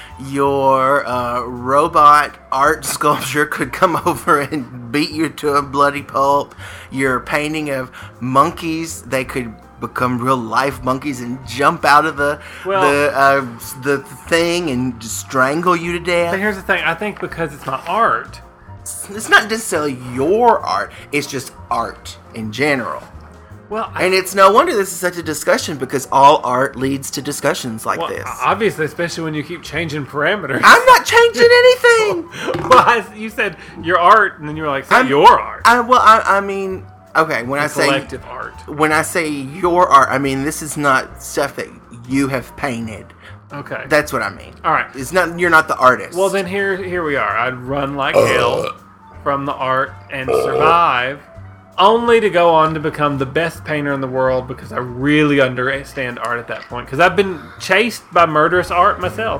Your uh, robot art sculpture could come over and beat you to a bloody pulp. Your painting of monkeys, they could become real life monkeys and jump out of the Well- the uh, the thing and just strangle you to But death. here's the thing. I think because it's my art. It's not necessarily your art. It's just art in general. Well, I, And it's no wonder this is such a discussion because all art leads to discussions like well, this. obviously, especially when you keep changing parameters. I'm not changing anything. well, I, you said your art, and then you were like, it's not I'm- your art. I well, I, I mean, okay. When I It's say collective art. when I say your art, I mean this is not stuff that you have painted. Okay. That's what I mean. All right. It's not. You're not the artist. Well, then here, here we are. I'd run like hell from the art and survive, only to go on to become the best painter in the world because I really understand art at that point. Because I've been chased by murderous art myself.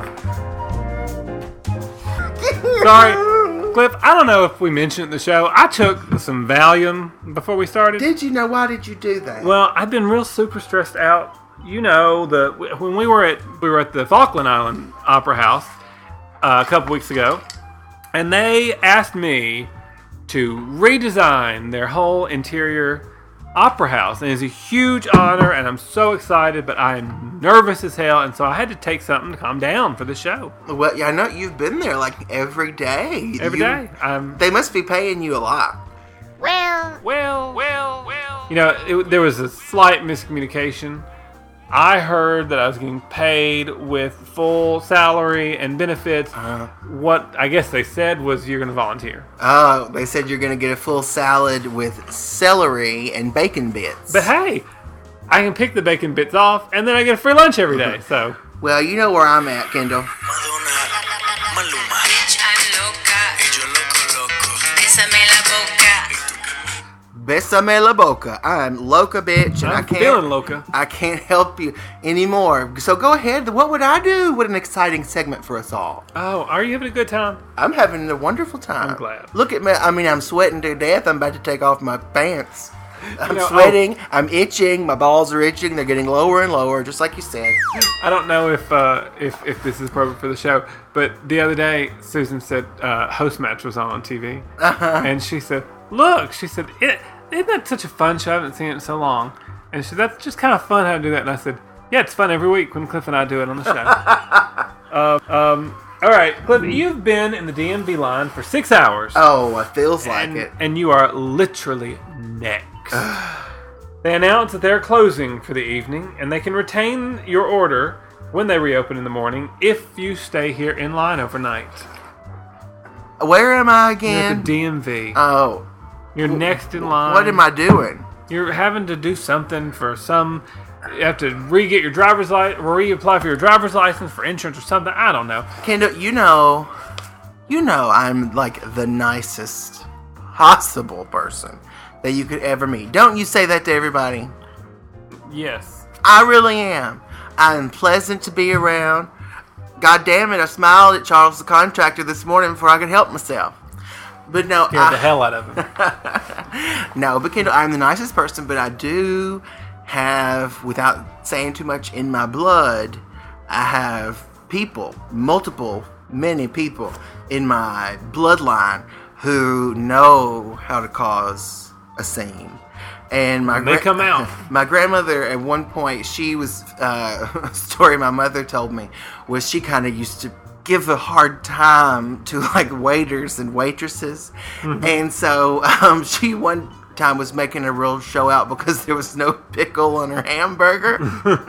Sorry, Cliff, I don't know if we mentioned it in the show. I took some Valium before we started. Did you know? Why did you do that? Well, I've been real super stressed out. You know, the when we were at we were at the Falkland Island Opera House uh, a couple weeks ago, and they asked me to redesign their whole interior opera house, and it's a huge honor, and I'm so excited, but I am nervous as hell, and so I had to take something to calm down for the show. Well, yeah, I know you've been there like every day. Every you, day. Um, they must be paying you a lot. Well, well, well, well. You know, it, there was a slight miscommunication. I heard that I was getting paid with full salary and benefits. Uh, what I guess they said was you're going to volunteer. Oh, they said you're going to get a full salad with celery and bacon bits. But hey, I can pick the bacon bits off, and then I get a free lunch every day. So, well, you know where I'm at, Kendall. Madonna, Maluma. bitch, I'm loca. Y yo loco, loco. Bésame la boca. Besame la boca. I'm loca, bitch, and I'm I can't. feeling loca. I can't help you anymore. So go ahead. What would I do? What an exciting segment for us all. Oh, are you having a good time? I'm having a wonderful time. I'm glad. Look at me. I mean, I'm sweating to death. I'm about to take off my pants. I'm You know, sweating. I'm itching. My balls are itching. They're getting lower and lower, just like you said. I don't know if uh, if if this is appropriate for the show, but the other day Susan said uh, Host Match was on on T V, Uh-huh. and she said, "Look," she said, it, "Isn't that such a fun show? I haven't seen it in so long." And she said, "That's just kind of fun how to do that." And I said, "Yeah, it's fun every week when Cliff and I do it on the show." uh, um, all right, Cliff, you've been in the D M V line for six hours. Oh, it feels like and, it. And you are literally next. They announced that they're closing for the evening, and they can retain your order when they reopen in the morning if you stay here in line overnight. Where am I You're again? at the D M V. Oh. You're next in line. What am I doing? You're having to do something for some. You have to re-get your driver's license, reapply for your driver's license for insurance or something. I don't know. Kendall, you know, you know I'm like the nicest possible person that you could ever meet. Don't you say that to everybody? Yes. I really am. I'm pleasant to be around. God damn it, I smiled at Charles the contractor this morning before I could help myself. But no, Scared I, the hell out of him. no, but Kendall, I'm the nicest person, but I do have, without saying too much in my blood, I have people, multiple, many people in my bloodline who know how to cause a scene. And my When they come out. my grandmother at one point, she was uh, a story my mother told me was she kind of used to give a hard time to like waiters and waitresses, Mm-hmm. and so um, she one time was making a real show out because there was no pickle on her hamburger,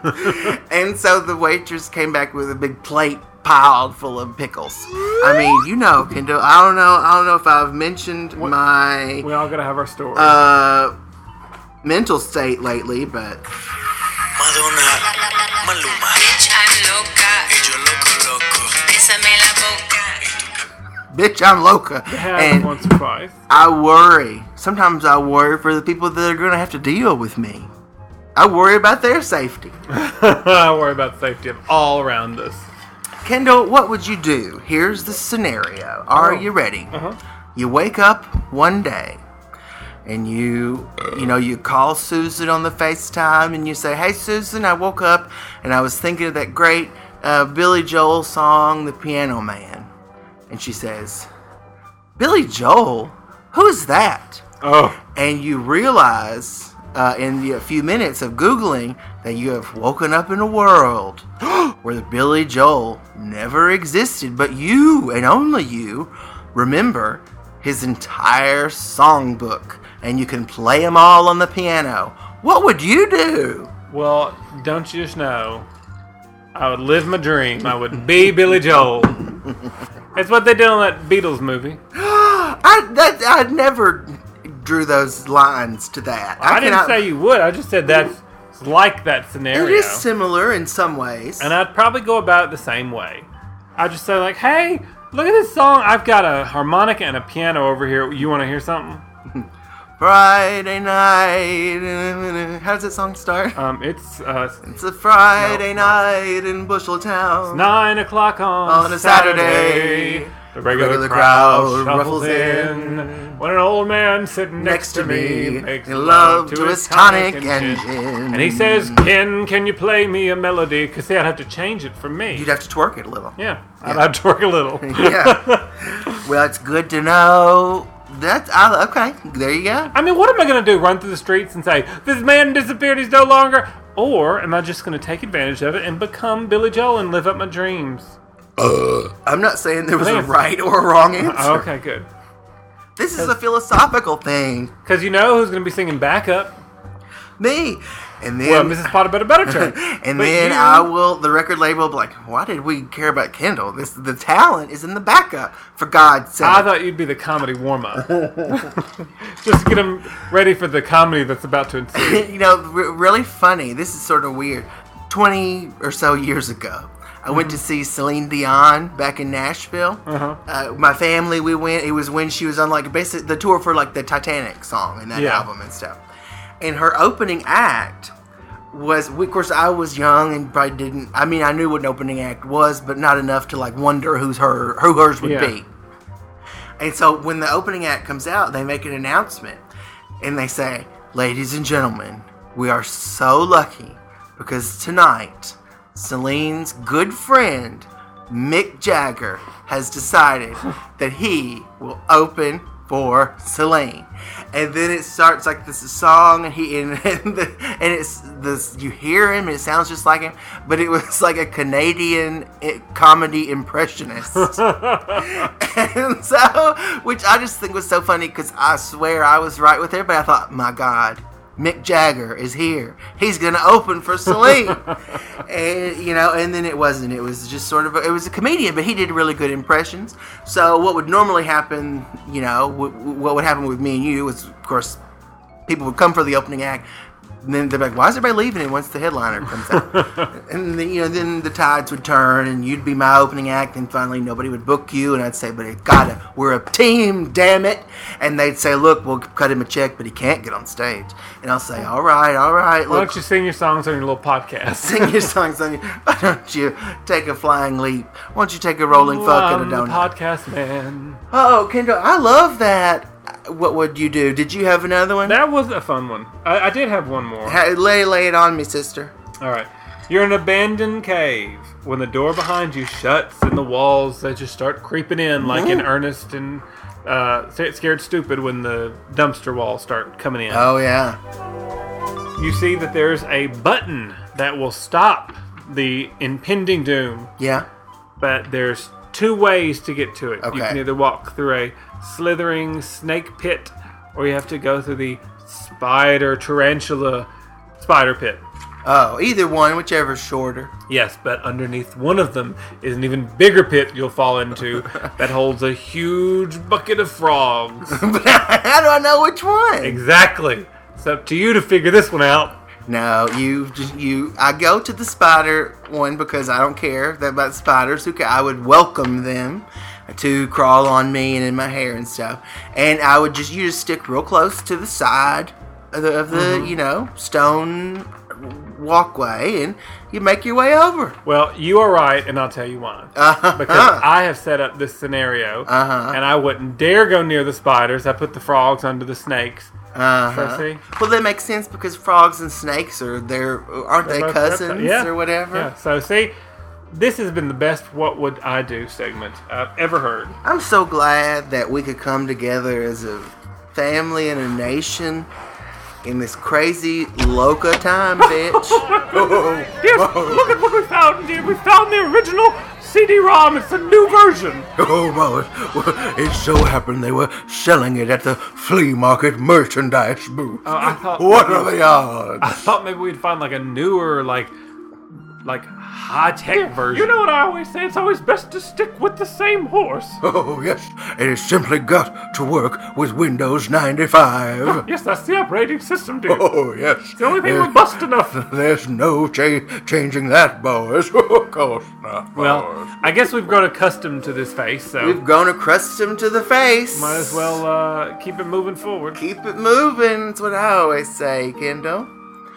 and so the waitress came back with a big plate piled full of pickles. I mean, you know, Kendall. I don't know. I don't know if I've mentioned What? my We all gotta have our story. uh, mental state lately, but Madonna, Maluma. Bitch, I'm loca. Y yo loco, loco. Bésame la boca. bitch, I'm loca, It has and once or twice. I worry. Sometimes I worry for the people that are going to have to deal with me. I worry about their safety. I worry about the safety of all around us. Kendall, what would you do? Here's the scenario. Are Oh. you ready? Uh-huh. You wake up one day and you, you know, you call Susan on the FaceTime and you say, "Hey, Susan, I woke up and I was thinking of that great uh, Billy Joel song, The Piano Man." And she says, "Billy Joel? Who's that?" Oh. And you realize uh, in the, a few minutes of Googling that you have woken up in a world where the Billy Joel never existed, but you and only you remember his entire songbook, and you can play them all on the piano. What would you do? Well, don't you just know, I would live my dream. I would be Billy Joel. That's what they did on that Beatles movie. I that I never drew those lines to that. I, didn't cannot- say you would. I just said that's like that scenario. It is similar in some ways. And I'd probably go about it the same way. I'd just say like, "Hey, look at this song. I've got a harmonica and a piano over here. You want to hear something?" Friday night. How does that song start? Um, it's uh, It's a Friday no, night in it's Busheltown. nine o'clock on, On a Saturday. Saturday. The regular, Regular crowd, crowd shuffles ruffles in. in. When an old man sitting next, Next to me, makes in love to his tonic and gin. gin. And he says, Ken, can you play me a melody? Because, see, I'd have to change it for me. You'd have to twerk it a little. Yeah, I'd have to twerk a little. Yeah. Well, it's good to know. That's I, okay. There you go. I mean, what am I going to do? Run through the streets and say, this man disappeared, he's no longer? Or am I just going to take advantage of it and become Billy Joel and live up my dreams? Uh, I'm not saying there was a Thanks. right or a wrong answer. Oh, okay, good. This is a philosophical thing. Because you know who's going to be singing backup? Me. And then, well, Missus Potter Better Better Turn. and But then you- I will, the record label will be like, why did we care about Kendall? This The talent is in the backup, for God's sake. I thought you'd be the comedy warm-up. Just to get them ready for the comedy that's about to ensue. You know, r- really funny. This is sort of weird. twenty or so years ago, I went to see Celine Dion back in Nashville. Uh-huh. Uh, my family, we went. It was when she was on like basic the tour for like the Titanic song and that Yeah. album and stuff. And her opening act was, of course, I was young and probably didn't. I mean, I knew what an opening act was, but not enough to like wonder who's her, who hers would Yeah. be. And so when the opening act comes out, they make an announcement and they say, "Ladies and gentlemen, we are so lucky because tonight, Celine's good friend, Mick Jagger, has decided that he will open for Celine." And then it starts like this song, and he and, and, the, and it's this. You hear him, and it sounds just like him, but it was like a Canadian eh, comedy impressionist. And so, which I just think was so funny because I swear I was right with everybody. I thought, my God, Mick Jagger is here. He's going to open for Celine. And, you know, and then it wasn't. It was just sort of, a, it was a comedian, but he did really good impressions. So what would normally happen, you know, w- w- what would happen with me and you was, of course, people would come for the opening act. And then they're like, why is everybody leaving it once the headliner comes out? And then, you know, then the tides would turn and you'd be my opening act and finally nobody would book you. And I'd say, but it gotta, we're a team, damn it. And they'd say, look, we'll cut him a check, but he can't get on stage. And I'll say, all right, all right. Why Look, don't you sing your songs on your little podcast? sing your songs on you. Why don't you take a flying leap? Why don't you take a rolling fuck I'm and a the donut? podcast man. Oh, Kendall, I love that. What would you do? Did you have another one? That was a fun one. I, I did have one more. Ha- lay, lay it on me, sister. All right. You're in an abandoned cave. When the door behind you shuts and the walls, they just start creeping in like in Ernest and uh, Scared Stupid when the dumpster walls start coming in. Oh, yeah. You see that there's a button that will stop the impending doom. Yeah. But there's two ways to get to it. You Okay. can either walk through a slithering snake pit, or you have to go through the spider tarantula spider pit. Oh, either one, whichever's shorter. Yes, but underneath one of them is an even bigger pit you'll fall into that holds a huge bucket of frogs. But how do I know which one? Exactly. It's up to you to figure this one out. No, you just you. I go to the spider one because I don't care about spiders. Who ca- I would welcome them to crawl on me and in my hair and stuff. And I would just you just stick real close to the side of the, of the Mhm. you know stone walkway, and you make your way over. Well, you are right, and I'll tell you why. Uh-huh. Because I have set up this scenario, Uh-huh. and I wouldn't dare go near the spiders. I put the frogs under the snakes. Uh-huh. So, see? Well, that makes sense because frogs and snakes are there, aren't they They're both cousins reptiles. Yeah. or whatever? Yeah. So see, this has been the best "What Would I Do" segment I've ever heard. I'm so glad that we could come together as a family and a nation in this crazy Loca time, bitch. Yes, look at what we found, dear. We found the original C D ROM. It's a new version. Oh, well, it, it so happened they were selling it at the flea market merchandise booth. Uh, I thought What are the odds? I thought maybe we'd find like a newer, like like high-tech version. You know what I always say? It's always best to stick with the same horse. Oh, yes. It has simply got to work with Windows ninety-five. Yes, that's the operating system, dude. Oh, yes. It's the only thing There's- robust enough. There's no cha- changing that, boys. Of course not, boys. Well, I guess we've grown accustomed to this face, so We've grown accustomed to the face. might as well uh, keep it moving forward. Keep it moving. That's what I always say, Kendall.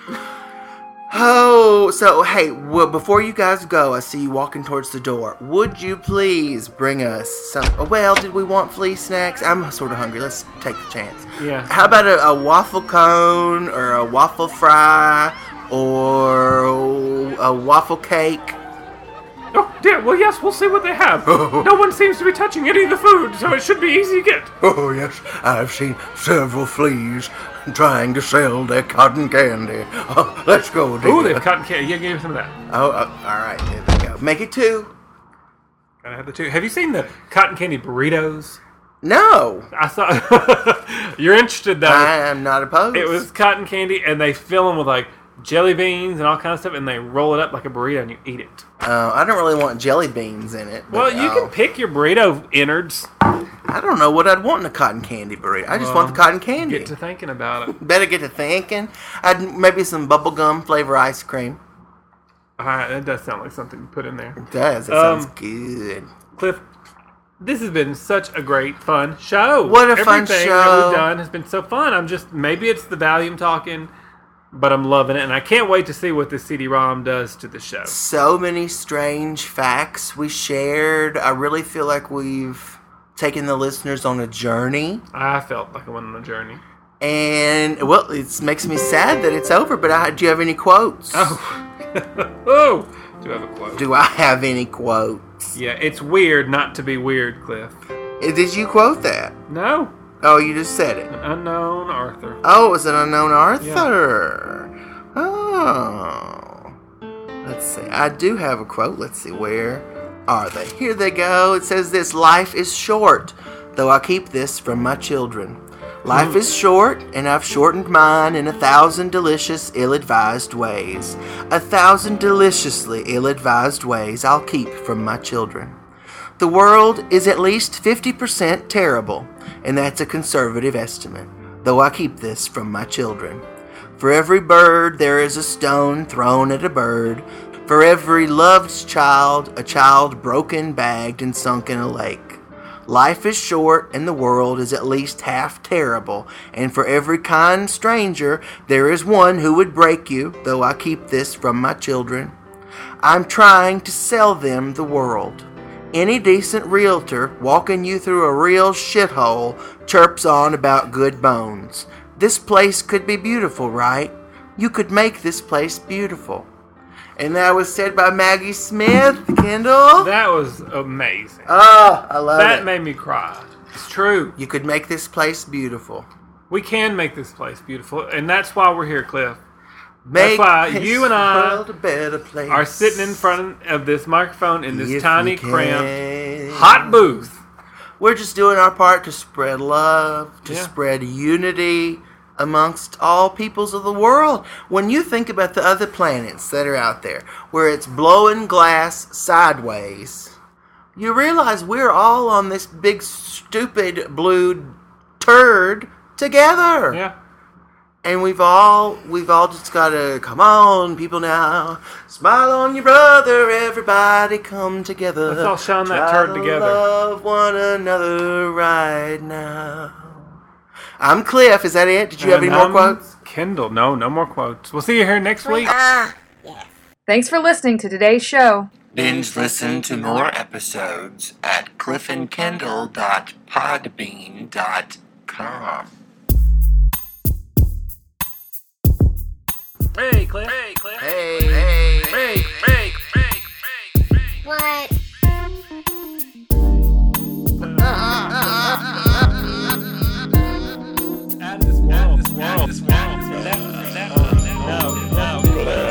Oh, so hey, well, before you guys go, I see you walking towards the door. Would you please bring us some? oh, Well, did we want flea snacks? I'm sort of hungry. Let's take the chance. Yeah. How about a, a waffle cone or a waffle fry or a waffle cake? Oh, dear. Well, yes, we'll see what they have. No one seems to be touching any of the food, so it should be easy to get. Oh, yes. I've seen several fleas trying to sell their cotton candy. Oh, let's go, dear. Ooh, they've cotton candy. Yeah, give me some of that. Oh, uh, all right. There we go. Make it two. Gotta have the two. Have you seen the cotton candy burritos? No. I saw. You're interested though. I am not opposed. It was cotton candy, and they fill them with like jelly beans and all kinds of stuff, and they roll it up like a burrito, and you eat it. Uh, I don't really want jelly beans in it. Well, but, you uh, can pick your burrito innards. I don't know what I'd want in a cotton candy burrito. I just Well, want the cotton candy. Get to thinking about it. Better get to thinking. I'd maybe some bubblegum flavor ice cream. All right, that does sound like something to put in there. It does. It Um, sounds good. Cliff, this has been such a great, fun show. What a fun Everything show. that we've done has been so fun. I'm just, maybe it's the Valium talking, but I'm loving it, and I can't wait to see what this C D ROM does to the show. So many strange facts we shared. I really feel like we've taken the listeners on a journey. I felt like I went on a journey. And, well, it makes me sad that it's over, but I, do you have any quotes? Oh. Oh, do I have a quote? Do I have any quotes? Yeah, it's weird not to be weird, Cliff. Uh, Did you quote that? No. Oh, you just said it. An unknown Arthur. Oh, it was an unknown Arthur. Oh. Let's see. I do have a quote. Let's see. Where are they? Here they go. It says this: life is short, though I keep this from my children. Life is short, and I've shortened mine in a thousand delicious, ill-advised ways. A thousand deliciously ill-advised ways I'll keep from my children. The world is at least fifty percent terrible, and that's a conservative estimate, though I keep this from my children. For every bird there is a stone thrown at a bird. For every loved child, a child broken, bagged, and sunk in a lake. Life is short, and the world is at least half terrible, and for every kind stranger there is one who would break you, though I keep this from my children. I'm trying to sell them the world. Any decent realtor walking you through a real shithole chirps on about good bones. This place could be beautiful, right? You could make this place beautiful. And that was said by Maggie Smith, Kendall. That was amazing. Oh, I love that it. made me cry. It's true. You could make this place beautiful. We can make this place beautiful, and that's why we're here, Cliff. Make that's why this you and I world a better place. are sitting in front of this microphone in this If tiny, we can. cramped, hot booth. We're just doing our part to spread love, to Yeah. spread unity amongst all peoples of the world. When you think about the other planets that are out there, where it's blowing glass sideways, you realize we're all on this big, stupid blue turd together. Yeah. And we've all, we've all just gotta, come on, people now, smile on your brother, everybody come together. Let's all shine that Try turd to together. love one another right now. I'm Cliff, is that it? Did you have And any more I'm quotes? Kendall, no, no more quotes. We'll see you here next week. Thanks for listening to today's show. Binge listen to more episodes at cliff and kendall dot podbean dot com. Hey, Cliff. Hey, Cliff. Hey, hey, Break, break, break, break. What? Add this world. This world. This world. No, no.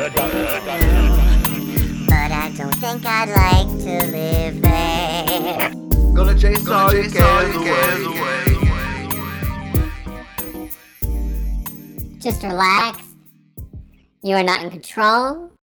But I don't think I'd like to live there. Gonna chase all your cares away. Just relax. You are not in control.